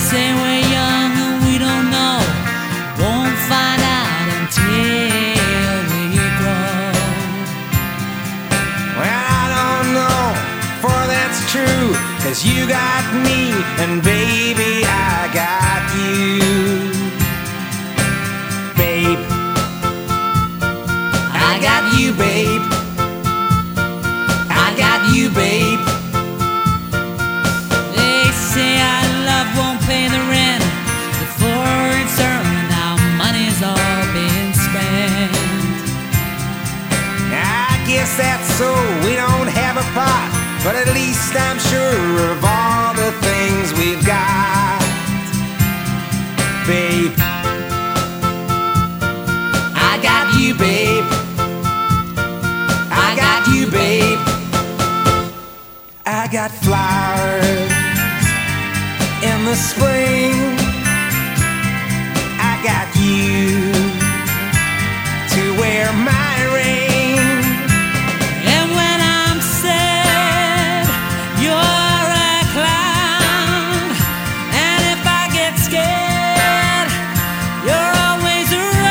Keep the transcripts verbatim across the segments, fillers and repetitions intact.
say we're young and we don't know. Won't find out until we grow. Well, I don't know, for that's true, 'cause you got me, and baby, I got you. Babe, I got you, babe. I got you, babe. They say our love won't pay the rent before it's earned. Our money's all been spent. I guess that's so, we don't have a pot, but at least I'm sure of all the things we've got. Babe, I got you, babe. I got you, babe. I got flowers in the spring. I got you to wear my ring. And when I'm sad, you're a clown. And if I get scared, you're always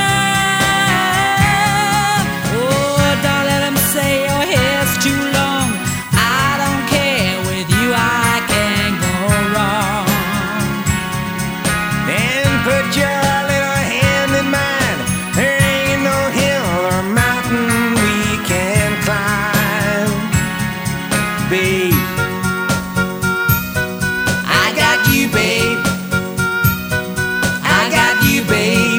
around. Oh, don't let them say your hair's too long. I don't care, with you I can't go wrong. And put your little hand in mine. There ain't no hill or mountain we can climb. Babe, I got you, babe. I got you, babe.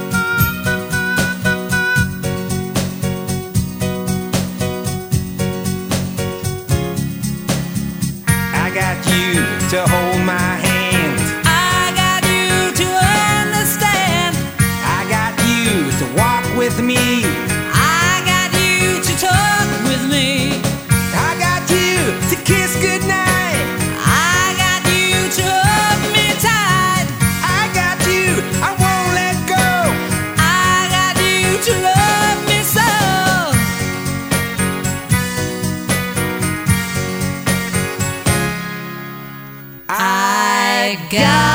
I got you to hold my hand. I got you to understand. I got you to walk with me. I got you to talk with me. I got you to kiss goodnight. I got you to hold me tight. I got you, I won't let go. I got you to love me so. I got